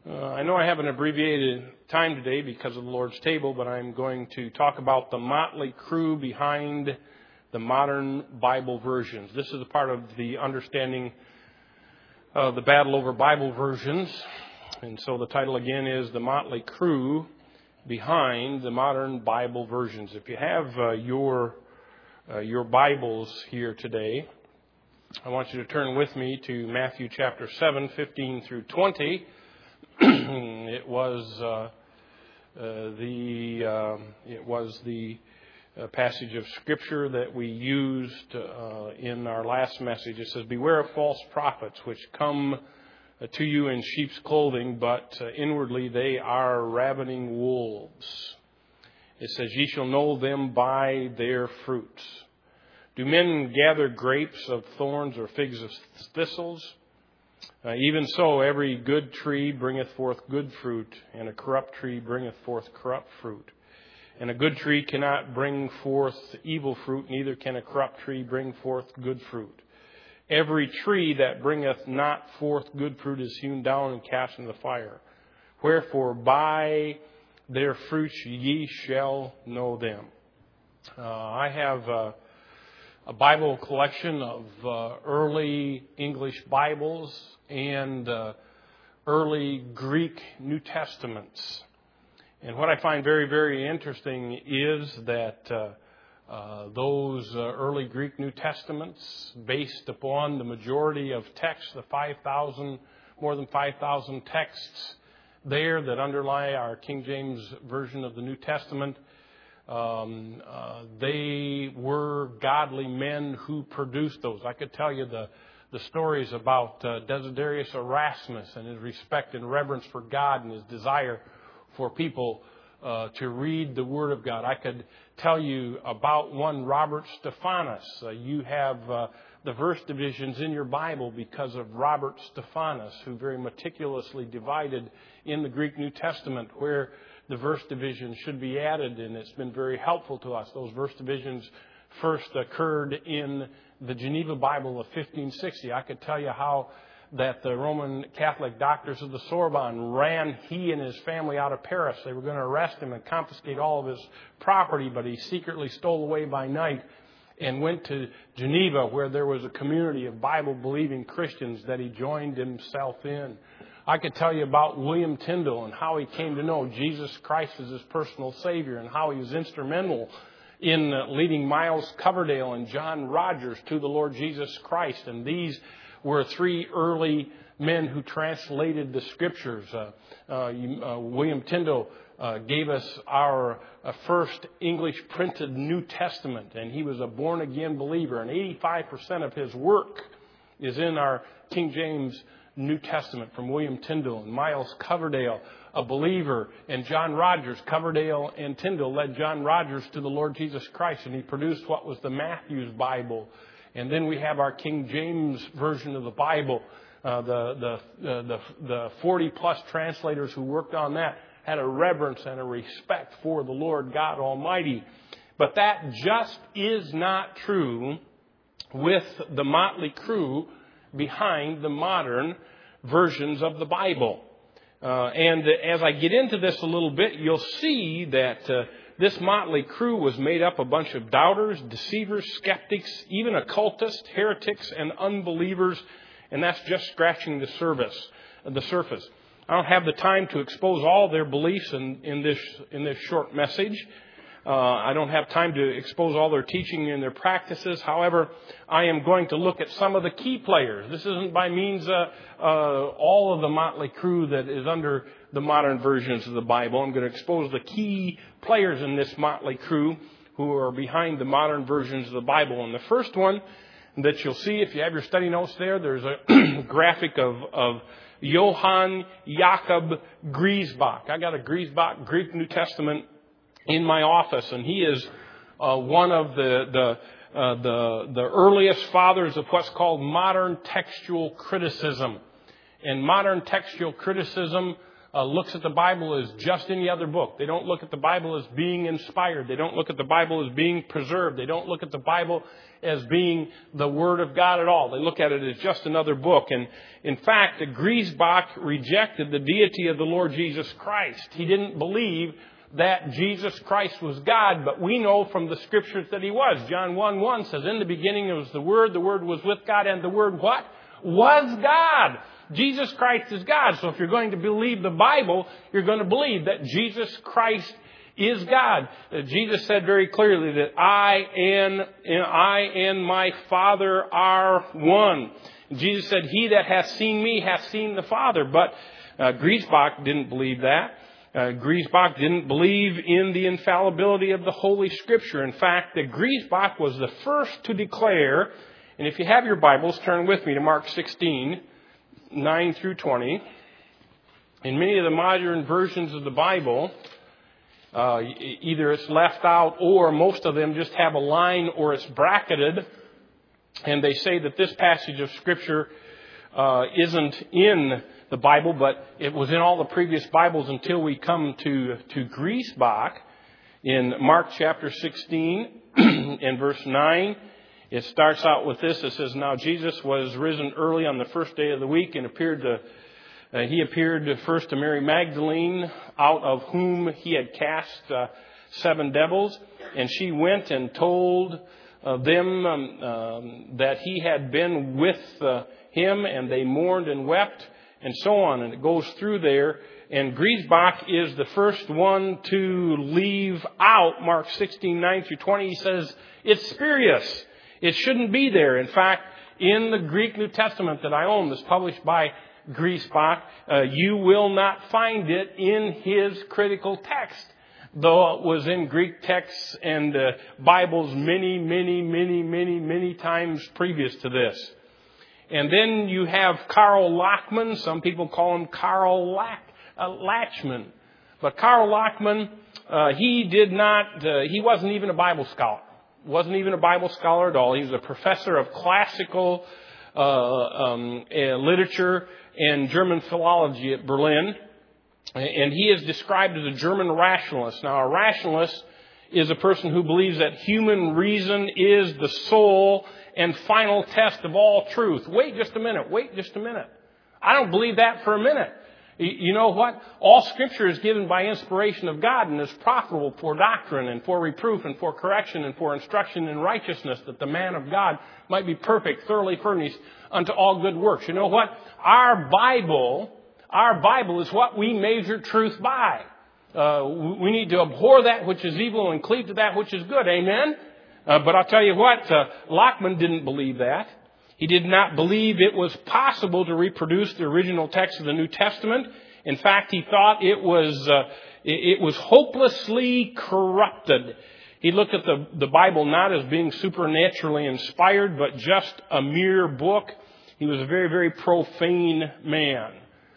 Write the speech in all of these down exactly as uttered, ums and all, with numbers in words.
Uh, I know I have an abbreviated time today because of the Lord's table, but I'm going to talk about the motley crew behind the modern Bible versions. This is a part of the understanding of the battle over Bible versions. And so the title again is The Motley Crew Behind the Modern Bible Versions. If you have uh, your uh, your Bibles here today, I want you to turn with me to Matthew chapter seven, fifteen through twenty. It was uh, uh, the um, it was the uh, passage of Scripture that we used uh, in our last message. It says, "Beware of false prophets, which come uh, to you in sheep's clothing, but uh, inwardly they are ravening wolves." It says, "Ye shall know them by their fruits. Do men gather grapes of thorns or figs of thistles? Uh, even so, every good tree bringeth forth good fruit, and a corrupt tree bringeth forth corrupt fruit. And a good tree cannot bring forth evil fruit, neither can a corrupt tree bring forth good fruit. Every tree that bringeth not forth good fruit is hewn down and cast into the fire. Wherefore, by their fruits ye shall know them." Uh, I have Uh, a Bible collection of uh, early English Bibles and uh, early Greek New Testaments. And what I find very, very interesting is that uh, uh, those uh, early Greek New Testaments, based upon the majority of texts, the five thousand, more than five thousand texts there that underlie our King James Version of the New Testament, Um, uh, they were godly men who produced those. I could tell you the, the stories about uh, Desiderius Erasmus and his respect and reverence for God and his desire for people uh, to read the Word of God. I could tell you about one Robert Stephanus. Uh, you have uh, the verse divisions in your Bible because of Robert Stephanus, who very meticulously divided in the Greek New Testament where the verse divisions should be added, and it's been very helpful to us. Those verse divisions first occurred in the Geneva Bible of fifteen sixty. I could tell you how that the Roman Catholic doctors of the Sorbonne ran he and his family out of Paris. They were going to arrest him and confiscate all of his property, but he secretly stole away by night and went to Geneva, where there was a community of Bible-believing Christians that he joined himself in. I could tell you about William Tyndale and how he came to know Jesus Christ as his personal Savior and how he was instrumental in leading Miles Coverdale and John Rogers to the Lord Jesus Christ. And these were three early men who translated the Scriptures. Uh, uh, uh, William Tyndale uh, gave us our uh, first English printed New Testament, and he was a born-again believer. And eighty-five percent of his work is in our King James New Testament from William Tyndale. And Miles Coverdale, a believer, and John Rogers. Coverdale and Tyndale led John Rogers to the Lord Jesus Christ, and he produced what was the Matthew's Bible. And then we have our King James Version of the Bible. Uh, the the uh, the the forty plus translators who worked on that had a reverence and a respect for the Lord God Almighty. But that just is not true with the motley crew behind the modern versions of the Bible. Uh, and as I get into this a little bit, you'll see that uh, this motley crew was made up of a bunch of doubters, deceivers, skeptics, even occultists, heretics, and unbelievers. And that's just scratching the surface. The surface. I don't have the time to expose all their beliefs in, in this in this short message. Uh, I don't have time to expose all their teaching and their practices. However, I am going to look at some of the key players. This isn't by means uh, uh, all of the motley crew that is under the modern versions of the Bible. I'm going to expose the key players in this motley crew who are behind the modern versions of the Bible. And the first one that you'll see, if you have your study notes there, there's a graphic of, of Johann Jakob Griesbach. I got a Griesbach Greek New Testament in my office, and he is uh, one of the the, uh, the the earliest fathers of what's called modern textual criticism. And modern textual criticism uh, looks at the Bible as just any other book. They don't look at the Bible as being inspired. They don't look at the Bible as being preserved. They don't look at the Bible as being the Word of God at all. They look at it as just another book. And in fact, the Griesbach rejected the deity of the Lord Jesus Christ. He didn't believe that Jesus Christ was God, but we know from the Scriptures that He was. John one one says, in the beginning was the Word, the Word was with God, and the Word what? Was God. Jesus Christ is God. So if you're going to believe the Bible, you're going to believe that Jesus Christ is God. Uh, Jesus said very clearly that I and, and I and my Father are one. Jesus said, he that hath seen me hath seen the Father. But uh, Griesbach didn't believe that. Uh, Griesbach didn't believe in the infallibility of the Holy Scripture. In fact, the Griesbach was the first to declare, and if you have your Bibles, turn with me to Mark sixteen, nine through twenty. In many of the modern versions of the Bible, uh, either it's left out or most of them just have a line or it's bracketed. And they say that this passage of Scripture uh, isn't in the Bible, but it was in all the previous Bibles until we come to, to Griesbach. In Mark chapter sixteen and verse nine, it starts out with this. It says, now Jesus was risen early on the first day of the week and appeared to, uh, he appeared first to Mary Magdalene, out of whom he had cast uh, seven devils. And she went and told uh, them um, um, that he had been with uh, him, and they mourned and wept, and so on. And it goes through there. And Griesbach is the first one to leave out Mark sixteen, nine through twenty. He says, it's spurious. It shouldn't be there. In fact, in the Greek New Testament that I own, that's published by Griesbach, uh, you will not find it in his critical text, though it was in Greek texts and uh, Bibles many, many, many, many, many times previous to this. And then you have Karl Lachmann. Some people call him Karl Lach, uh, Lachmann. But Karl Lachmann, uh, he did not, uh, he wasn't even a Bible scholar. Wasn't even a Bible scholar at all. He was a professor of classical uh, um, uh, literature and German philology at Berlin. And he is described as a German rationalist. Now, a rationalist is a person who believes that human reason is the sole and final test of all truth. Wait just a minute. Wait just a minute. I don't believe that for a minute. You know what? All Scripture is given by inspiration of God and is profitable for doctrine and for reproof and for correction and for instruction in righteousness, that the man of God might be perfect, thoroughly furnished unto all good works. You know what? Our Bible, our Bible is what we measure truth by. Uh, we need to abhor that which is evil and cleave to that which is good. Amen? Uh, but I'll tell you what, uh, Lachmann didn't believe that. He did not believe it was possible to reproduce the original text of the New Testament. In fact, he thought it was uh, it, it was hopelessly corrupted. He looked at the, the Bible not as being supernaturally inspired, but just a mere book. He was a very, very profane man.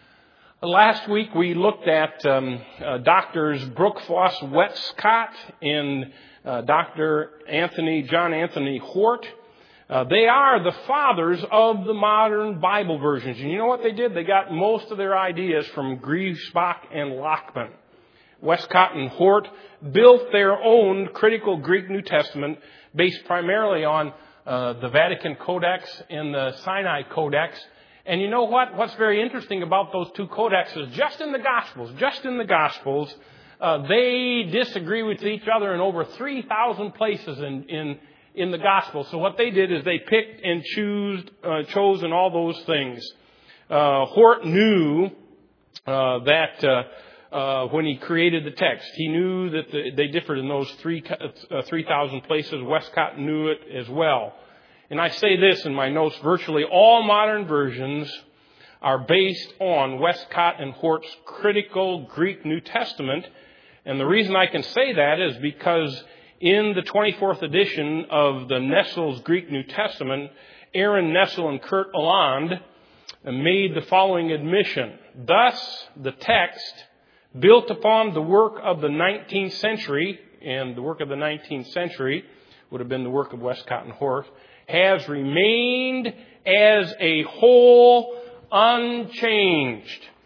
Last week we looked at um, uh, Doctors Brookfoss Westcott and uh, Doctor Anthony John Anthony Hort. Uh, they are the fathers of the modern Bible versions. And you know what they did? They got most of their ideas from Griesbach and Lachmann. Westcott and Hort built their own critical Greek New Testament based primarily on uh, the Vatican Codex and the Sinai Codex. And you know what? What's very interesting about those two codexes, just in the Gospels, just in the Gospels, uh, they disagree with each other in over three thousand places in, in in the gospel. So what they did is they picked and choose, uh, chose in all those things. Uh, Hort knew uh, that uh, uh, when he created the text, he knew that the, they differed in those three uh, three thousand places. Westcott knew it as well. And I say this in my notes: virtually all modern versions are based on Westcott and Hort's critical Greek New Testament. And the reason I can say that is because in the twenty-fourth edition of the Nessel's Greek New Testament, Aaron Nessel and Kurt Aland made the following admission. Thus, the text, built upon the work of the nineteenth century, and the work of the nineteenth century would have been the work of Westcott and Hort, has remained as a whole unchanged.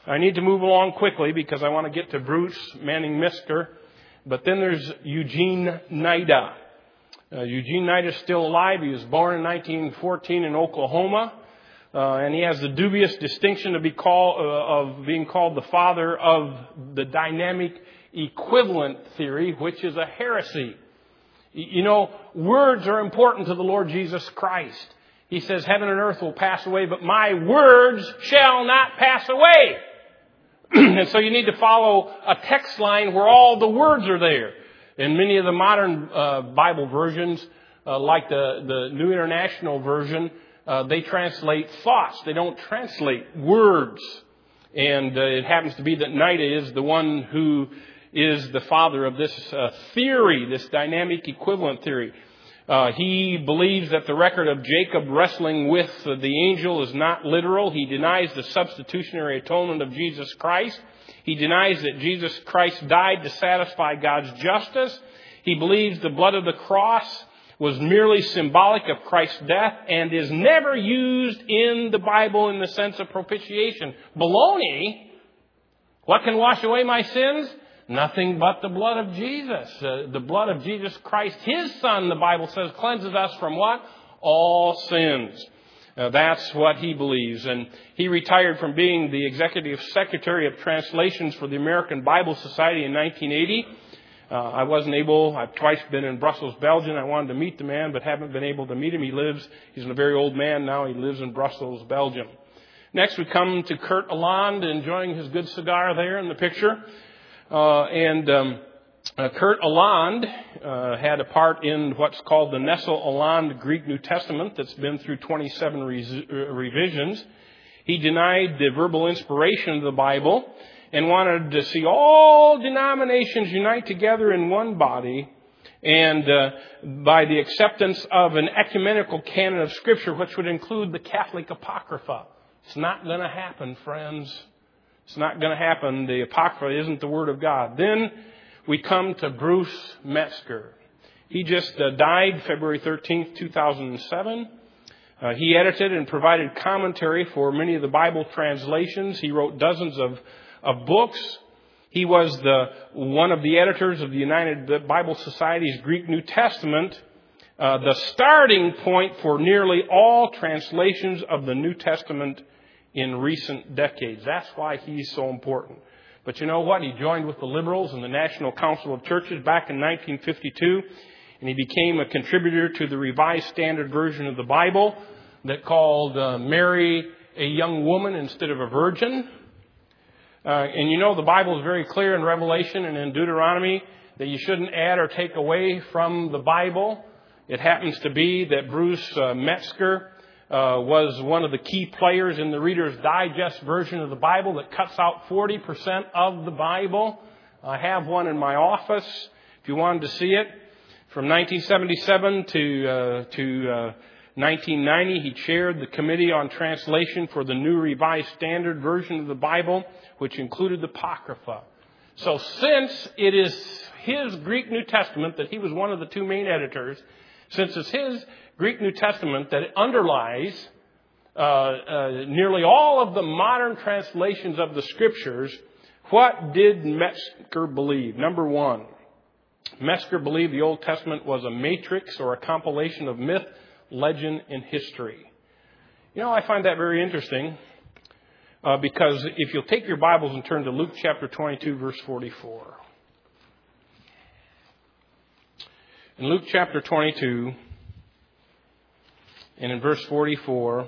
I need to move along quickly because I want to get to Bruce Manning Metzger. But then there's Eugene Nida. Uh, Eugene Nida is still alive. He was born in nineteen fourteen in Oklahoma. Uh, and he has the dubious distinction to be called, uh, of being called the father of the dynamic equivalent theory, which is a heresy. You know, words are important to the Lord Jesus Christ. He says, heaven and earth will pass away, but my words shall not pass away. And so you need to follow a text line where all the words are there. In many of the modern uh, Bible versions, uh, like the, the New International Version, uh, they translate thoughts. They don't translate words. And uh, it happens to be that Nida is the one who is the father of this uh, theory, this dynamic equivalent theory. Uh, he believes that the record of Jacob wrestling with uh, the angel is not literal. He denies the substitutionary atonement of Jesus Christ. He denies that Jesus Christ died to satisfy God's justice. He believes the blood of the cross was merely symbolic of Christ's death and is never used in the Bible in the sense of propitiation. Baloney! What can wash away my sins? Nothing but the blood of Jesus. Uh, the blood of Jesus Christ, His Son, the Bible says, cleanses us from what? All sins. Uh, that's what he believes. And he retired from being the Executive Secretary of Translations for the American Bible Society in nineteen eighty. Uh, I wasn't able, I've twice been in Brussels, Belgium. I wanted to meet the man, but haven't been able to meet him. He lives, he's a very old man now. He lives in Brussels, Belgium. Next we come to Kurt Aland, enjoying his good cigar there in the picture. Uh, and um, uh, Kurt Aland uh, had a part in what's called the Nestle-Aland Greek New Testament that's been through twenty-seven re- revisions. He denied the verbal inspiration of the Bible and wanted to see all denominations unite together in one body and uh, by the acceptance of an ecumenical canon of Scripture, which would include the Catholic Apocrypha. It's not going to happen, friends. It's not going to happen. The Apocrypha isn't the Word of God. Then we come to Bruce Metzger. He just uh, died February thirteenth, two thousand seven. Uh, he edited and provided commentary for many of the Bible translations. He wrote dozens of, of books. He was the one of the editors of the United Bible Society's Greek New Testament, uh, the starting point for nearly all translations of the New Testament in recent decades. That's why he's so important. But you know what? He joined with the liberals in the National Council of Churches back in nineteen fifty-two, and he became a contributor to the Revised Standard Version of the Bible that called uh, Mary a young woman instead of a virgin. Uh, and you know the Bible is very clear in Revelation and in Deuteronomy that you shouldn't add or take away from the Bible. It happens to be that Bruce uh, Metzger Uh, was one of the key players in the Reader's Digest version of the Bible that cuts out forty percent of the Bible. I have one in my office if you wanted to see it. From nineteen seventy-seven to uh, to uh, nineteen ninety, he chaired the Committee on Translation for the New Revised Standard Version of the Bible, which included the Apocrypha. So since it is his Greek New Testament that he was one of the two main editors, since it's his Greek New Testament that underlies uh, uh, nearly all of the modern translations of the Scriptures, what did Metzger believe? Number one, Metzger believed the Old Testament was a matrix or a compilation of myth, legend, and history. You know, I find that very interesting uh, because if you'll take your Bibles and turn to Luke chapter twenty-two, verse forty-four. In Luke chapter twenty-two, and in verse forty-four,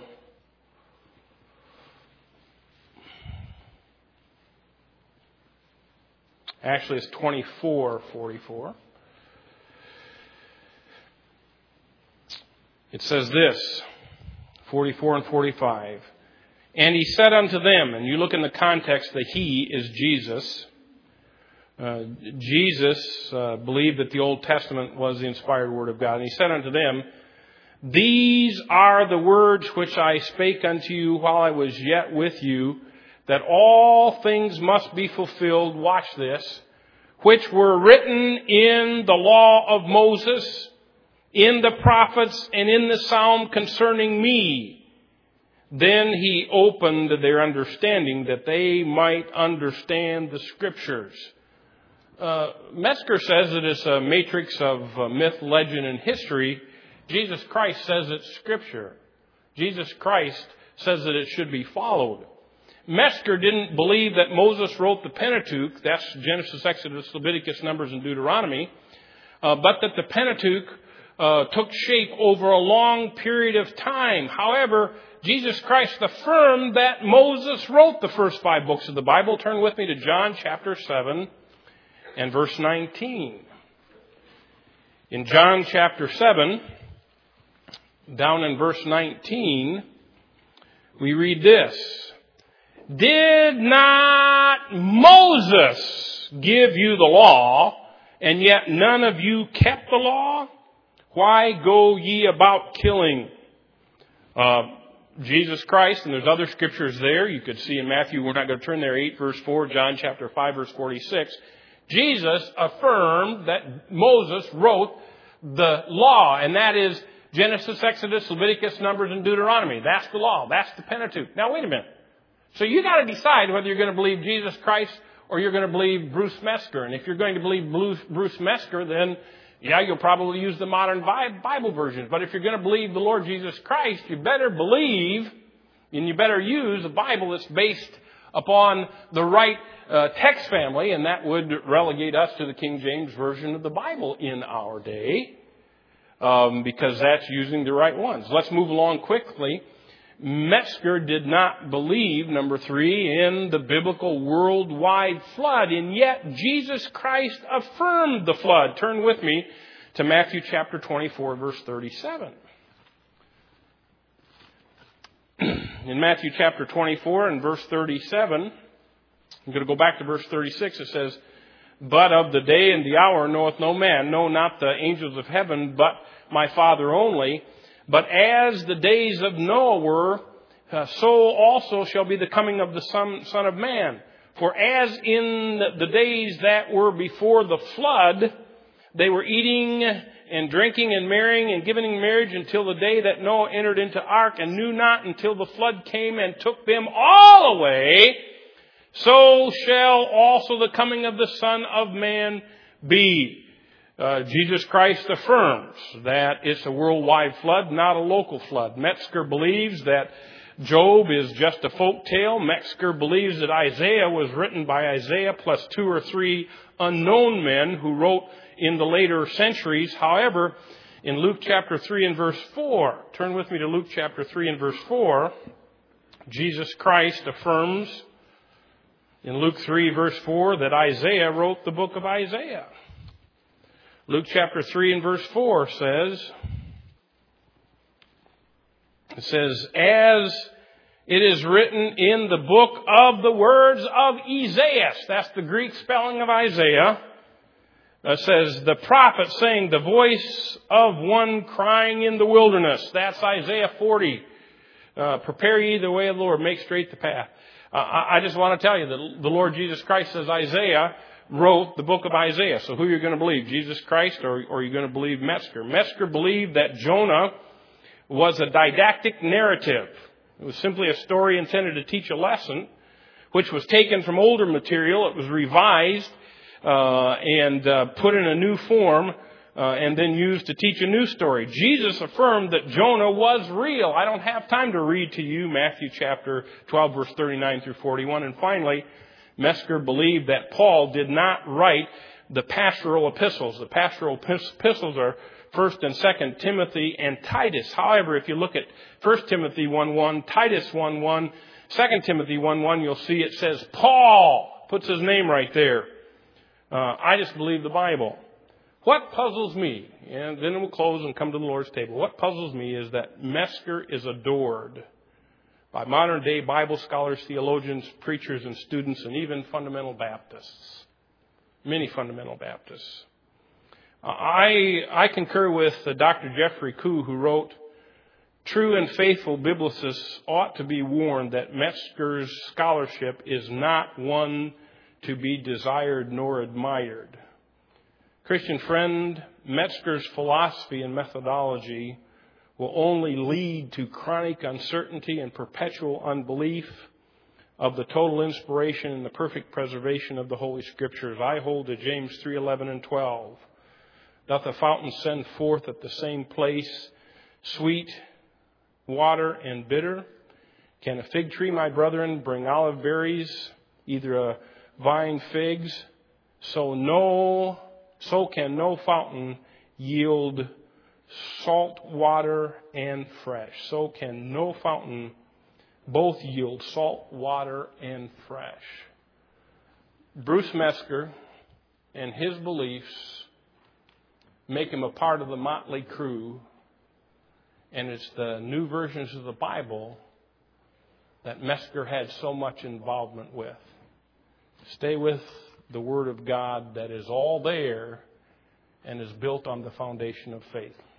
actually it's twenty-four forty-four. It says this, forty-four and forty-five. And he said unto them, and you look in the context, the he is Jesus. Uh, Jesus uh, believed that the Old Testament was the inspired Word of God. And he said unto them, These are the words which I spake unto you while I was yet with you, that all things must be fulfilled, watch this, which were written in the law of Moses, in the prophets, and in the psalm concerning me. Then he opened their understanding that they might understand the Scriptures. Uh, Metzger says that it's a matrix of uh, myth, legend, and history. Jesus Christ says it's Scripture. Jesus Christ says that it should be followed. Metzger didn't believe that Moses wrote the Pentateuch, that's Genesis, Exodus, Leviticus, Numbers, and Deuteronomy, uh, but that the Pentateuch uh, took shape over a long period of time. However, Jesus Christ affirmed that Moses wrote the first five books of the Bible. Turn with me to John chapter seven and verse nineteen. In John chapter seven, down in verse nineteen, we read this. Did not Moses give you the law, and yet none of you kept the law? Why go ye about killing? Uh, Jesus Christ, and there's other scriptures there. You could see in Matthew, we're not going to turn there, eight verse four, John chapter five verse forty-six. Jesus affirmed that Moses wrote the law, and that is Genesis, Exodus, Leviticus, Numbers, and Deuteronomy. That's the law. That's the Pentateuch. Now, wait a minute. So you got to decide whether you're going to believe Jesus Christ or you're going to believe Bruce Metzger. And if you're going to believe Bruce Metzger, then, yeah, you'll probably use the modern Bible versions. But if you're going to believe the Lord Jesus Christ, you better believe and you better use a Bible that's based upon the right uh, text family, and that would relegate us to the King James Version of the Bible in our day, um, because that's using the right ones. Let's move along quickly. Metzger did not believe, number three, in the biblical worldwide flood, and yet Jesus Christ affirmed the flood. Turn with me to Matthew chapter twenty-four, verse thirty-seven. In Matthew chapter twenty-four and verse thirty-seven, I'm going to go back to verse thirty-six. It says, But of the day and the hour knoweth no man, no, not the angels of heaven, but my Father only. But as the days of Noah were, uh, so also shall be the coming of the Son, Son of Man. For as in the days that were before the flood, they were eating and drinking and marrying and giving in marriage until the day that Noah entered into ark, and knew not until the flood came and took them all away, so shall also the coming of the Son of Man be. Uh, Jesus Christ affirms that it's a worldwide flood, not a local flood. Metzger believes that Job is just a folk tale. Metzger believes that Isaiah was written by Isaiah plus two or three unknown men who wrote in the later centuries. However, in Luke chapter three and verse four, turn with me to Luke chapter three and verse four, Jesus Christ affirms in Luke three verse four that Isaiah wrote the book of Isaiah. Luke chapter three and verse four says, it says, as it is written in the book of the words of Isaiah. That's the Greek spelling of Isaiah. It says, the prophet saying, the voice of one crying in the wilderness. That's Isaiah forty. Uh, prepare ye the way of the Lord, make straight the path. Uh, I, I just want to tell you that the Lord Jesus Christ says Isaiah wrote the book of Isaiah. So who are you going to believe, Jesus Christ, or, or are you going to believe Metzger? Metzger believed that Jonah was a didactic narrative. It was simply a story intended to teach a lesson, which was taken from older material. It was revised uh, and uh, put in a new form uh, and then used to teach a new story. Jesus affirmed that Jonah was real. I don't have time to read to you Matthew chapter twelve, verse thirty-nine through forty-one. And finally, Metzger believed that Paul did not write the pastoral epistles. The pastoral epistles are First and Second Timothy and Titus. However, if you look at First Timothy one one, Titus one one, Second Timothy one one, you'll see it says Paul. Puts his name right there. Uh, I just believe the Bible. What puzzles me, and then we'll close and come to the Lord's table. What puzzles me is that Metzger is adored by modern day Bible scholars, theologians, preachers, and students, and even fundamental Baptists. Many fundamental Baptists. I, I concur with uh, Doctor Jeffrey Koo, who wrote, true and faithful biblicists ought to be warned that Metzger's scholarship is not one to be desired nor admired. Christian friend, Metzger's philosophy and methodology will only lead to chronic uncertainty and perpetual unbelief of the total inspiration and the perfect preservation of the Holy Scriptures. I hold to James three eleven and twelve. Doth the fountain send forth at the same place sweet water and bitter? Can a fig tree, my brethren, bring olive berries, either a vine figs? So no, so can no fountain yield salt water and fresh. So can no fountain both yield salt water and fresh. Bruce Mesker and his beliefs make him a part of the motley crew, and it's the new versions of the Bible that Mesker had so much involvement with. Stay with the Word of God that is all there and is built on the foundation of faith.